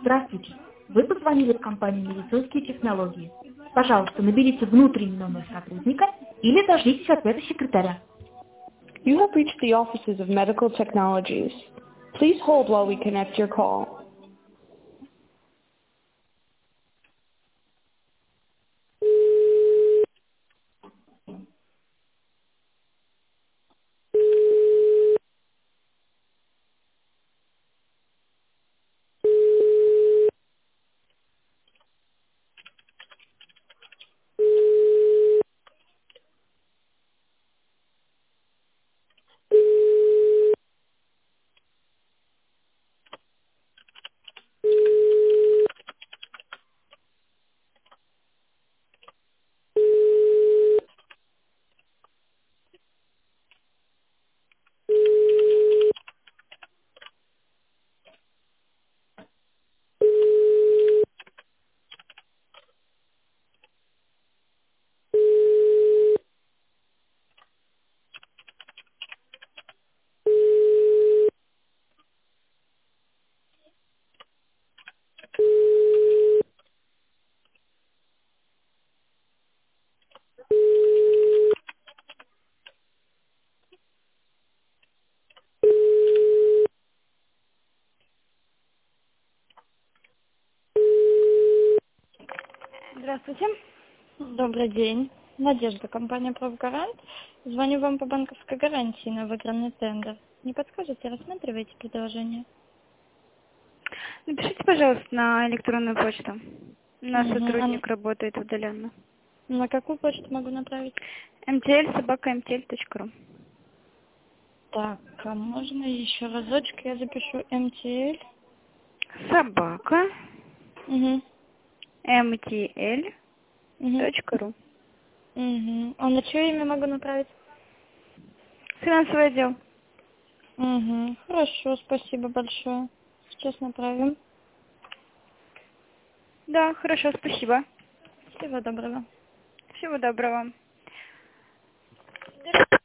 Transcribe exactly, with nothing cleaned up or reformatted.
Здравствуйте. Вы позвонили в компанию «Медицинские технологии». Пожалуйста, наберите внутренний номер сотрудника или дождитесь ответа секретаря. You have reached the offices of Medical Technologies. Please hold while we connect your call. Здравствуйте. Добрый день. Надежда, компания «Профгарант». Звоню вам по банковской гарантии на выигранный тендер. Не подскажете, рассматриваете предложение? Напишите, пожалуйста, на электронную почту. У нас Угу. сотрудник работает удаленно. На какую почту могу направить? эм тэ эль собака эм тэ эль точка ру. Так, а можно еще разочек я запишу эм тэ эль? Собака Угу. эм тэ эль точка ру. Угу. А на чье имя могу направить? Финансовый отдел. Угу. Хорошо, спасибо большое. Сейчас направим. Да, хорошо, спасибо. Всего доброго. Всего доброго.